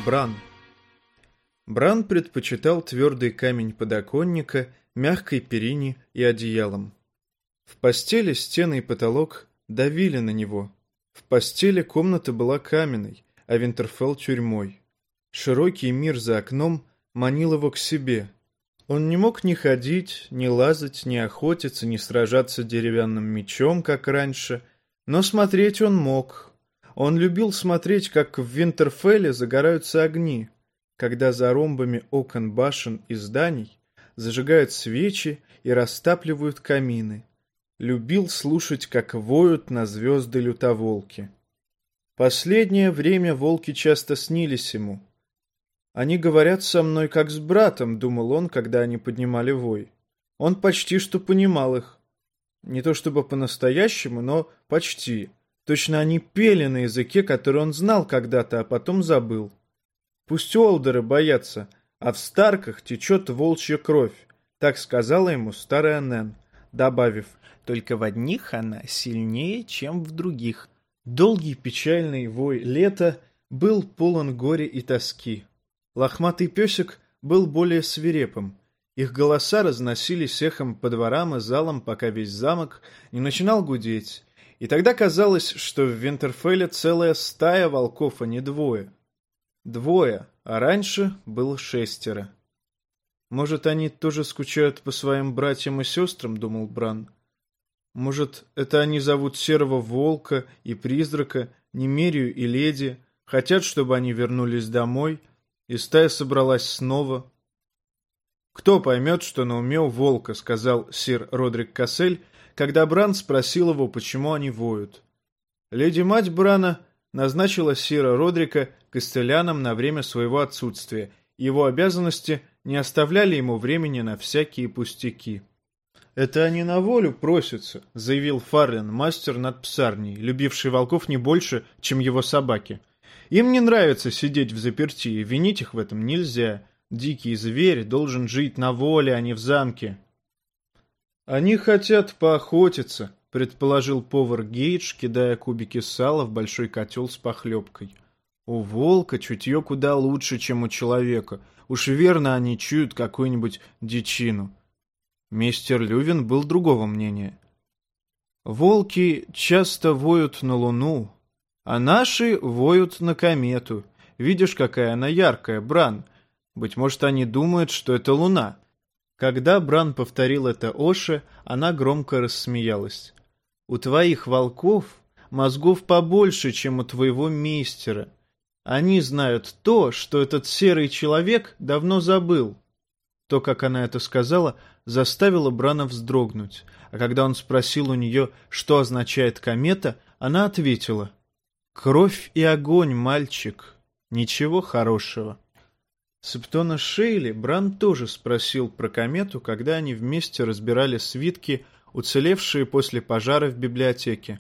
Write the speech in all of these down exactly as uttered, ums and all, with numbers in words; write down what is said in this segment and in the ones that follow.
Бран. Бран предпочитал твердый камень подоконника, мягкой перине и одеялом. В постели стены и потолок давили на него. В постели комната была каменной, а Винтерфелл — тюрьмой. Широкий мир за окном манил его к себе. Он не мог ни ходить, ни лазать, ни охотиться, ни сражаться деревянным мечом, как раньше, но смотреть он мог. Он любил смотреть, как в Винтерфелле загораются огни, когда за ромбами окон башен и зданий зажигают свечи и растапливают камины. Любил слушать, как воют на звезды лютоволки. Последнее время волки часто снились ему. «Они говорят со мной, как с братом», — думал он, когда они поднимали вой. Он почти что понимал их. Не то чтобы по-настоящему, но почти. Точно они пели на языке, который он знал когда-то, а потом забыл. «Пусть олдеры боятся, а в Старках течет волчья кровь», — так сказала ему старая Нэн, добавив: «Только в одних она сильнее, чем в других». Долгий печальный вой лета был полон горя и тоски. Лохматый песик был более свирепым. Их голоса разносились эхом по дворам и залам, пока весь замок не начинал гудеть. И тогда казалось, что в Винтерфелле целая стая волков, а не двое. Двое, а раньше было шестеро. «Может, они тоже скучают по своим братьям и сестрам?» — думал Бран. «Может, это они зовут Серого Волка и Призрака, Немерию и Леди, хотят, чтобы они вернулись домой, и стая собралась снова?» «Кто поймет, что на уме у волка?» — сказал сир Родрик Кассель, когда Бран спросил его, почему они воют. Леди-мать Брана назначила сира Родрика костеляном на время своего отсутствия, и его обязанности не оставляли ему времени на всякие пустяки. «Это они на волю просятся», — заявил Фарлин, мастер над псарней, любивший волков не больше, чем его собаки. «Им не нравится сидеть в заперти, и винить их в этом нельзя. Дикий зверь должен жить на воле, а не в замке». «Они хотят поохотиться», — предположил повар Гейдж, кидая кубики сала в большой котел с похлебкой. «У волка чутье куда лучше, чем у человека. Уж верно они чуют какую-нибудь дичину». Мистер Лювин был другого мнения. «Волки часто воют на луну, а наши воют на комету. Видишь, какая она яркая, Бран. Быть может, они думают, что это луна». Когда Бран повторил это Оше, она громко рассмеялась. «У твоих волков мозгов побольше, чем у твоего мейстера. Они знают то, что этот серый человек давно забыл». То, как она это сказала, заставило Брана вздрогнуть, а когда он спросил у нее, что означает комета, она ответила: «Кровь и огонь, мальчик, ничего хорошего». Септона Шейли Бран тоже спросил про комету, когда они вместе разбирали свитки, уцелевшие после пожара в библиотеке.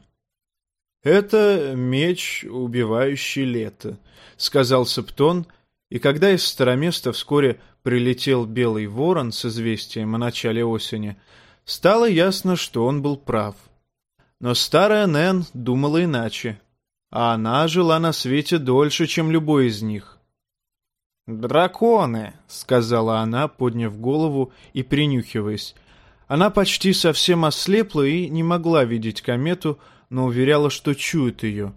«Это меч, убивающий лето», — сказал Септон, и когда из Староместа вскоре прилетел белый ворон с известием о начале осени, стало ясно, что он был прав. Но старая Нэн думала иначе, а она жила на свете дольше, чем любой из них. «Драконы», — сказала она, подняв голову и принюхиваясь. Она почти совсем ослепла и не могла видеть комету, но уверяла, что чует ее.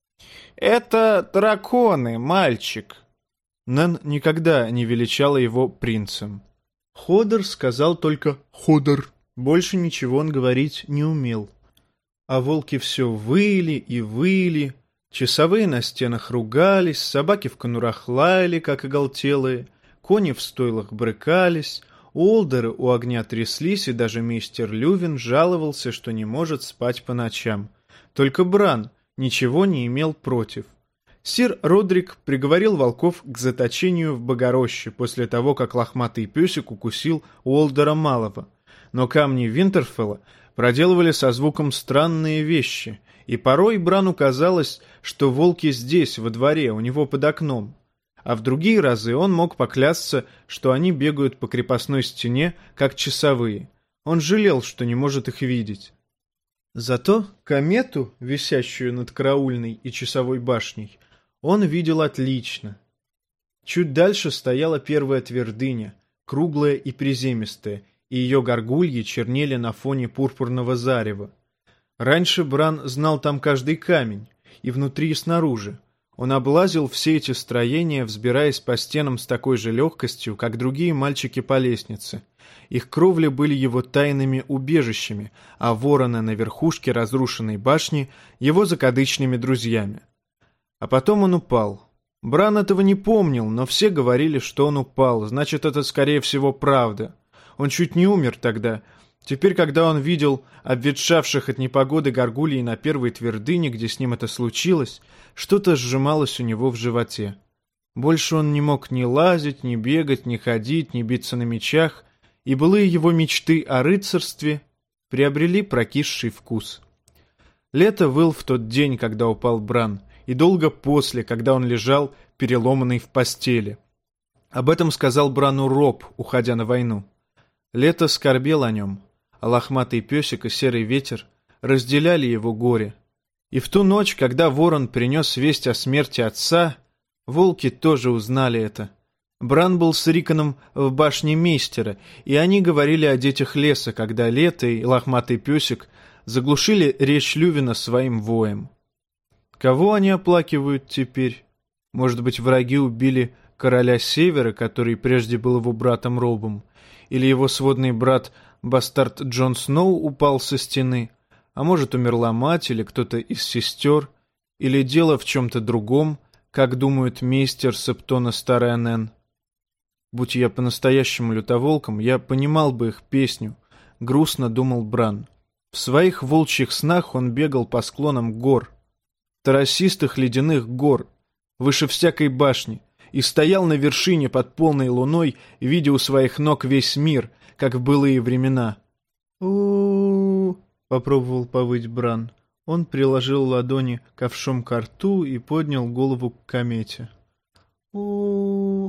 «Это драконы, мальчик». Нэн никогда не величала его принцем. Ходор сказал только «Ходор». Больше ничего он говорить не умел. А волки все выли и выли. Часовые на стенах ругались, собаки в конурах лаяли, как оголтелые, кони в стойлах брыкались, олдеры у огня тряслись, и даже мистер Лювин жаловался, что не может спать по ночам. Только Бран ничего не имел против. Сир Родрик приговорил волков к заточению в Богороще после того, как лохматый песик укусил Уолдера Малого. Но камни Винтерфелла проделывали со звуком странные вещи, и порой Брану казалось, что волки здесь, во дворе, у него под окном. А в другие разы он мог поклясться, что они бегают по крепостной стене, как часовые. Он жалел, что не может их видеть. Зато комету, висящую над караульной и часовой башней, он видел отлично. Чуть дальше стояла первая твердыня, круглая и приземистая, и ее горгульи чернели на фоне пурпурного зарева. Раньше Бран знал там каждый камень, и внутри, и снаружи. Он облазил все эти строения, взбираясь по стенам с такой же легкостью, как другие мальчики по лестнице. Их кровли были его тайными убежищами, а вороны на верхушке разрушенной башни — его закадычными друзьями. А потом он упал. Бран этого не помнил, но все говорили, что он упал, значит, это, скорее всего, правда. Он чуть не умер тогда. Теперь, когда он видел обветшавших от непогоды горгулий на первой твердыне, где с ним это случилось, что-то сжималось у него в животе. Больше он не мог ни лазить, ни бегать, ни ходить, ни биться на мечах, и былые его мечты о рыцарстве приобрели прокисший вкус. Лето выл в тот день, когда упал Бран, и долго после, когда он лежал, переломанный в постели. Об этом сказал Брану Роб, уходя на войну. Лето скорбел о нем, а лохматый песик и серый ветер разделяли его горе. И в ту ночь, когда ворон принес весть о смерти отца, волки тоже узнали это. Бран был с Риконом в башне мейстера, и они говорили о детях леса, когда Лето и лохматый песик заглушили речь Лювина своим воем. Кого они оплакивают теперь? Может быть, враги убили короля Севера, который прежде был его братом Робом, или его сводный брат бастард Джон Сноу упал со стены, а может, умерла мать или кто-то из сестер, или дело в чем-то другом, как думают мейстер Септона Старый Анен. Будь я по-настоящему лютоволком, я понимал бы их песню, грустно думал Бран. В своих волчьих снах он бегал по склонам гор, торосистых ледяных гор, выше всякой башни, и стоял на вершине под полной луной, видя у своих ног весь мир, как в былые времена. у попробовал повыть Бран. Он приложил ладони ковшом ко рту и поднял голову к комете. у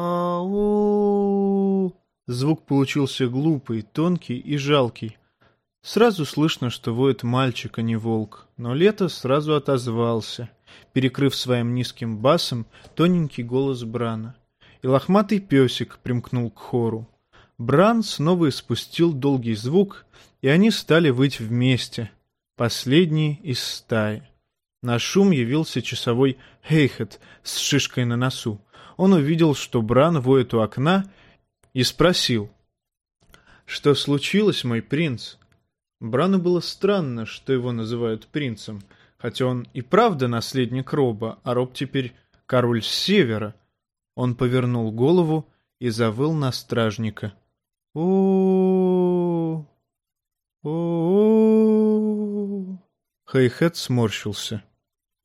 ау Звук получился глупый, тонкий и жалкий. Сразу слышно, что воет мальчик, а не волк, но Лето сразу отозвался, перекрыв своим низким басом тоненький голос Брана. И лохматый песик примкнул к хору. Бран снова испустил долгий звук, и они стали выть вместе, последние из стаи. На шум явился часовой Хейхет с шишкой на носу. Он увидел, что Бран воет у окна, и спросил: «Что случилось, мой принц?» Брану было странно, что его называют принцем, хотя он и правда наследник Роба, а Роб теперь король с севера. Он повернул голову и завыл на стражника. о о Хейхет сморщился.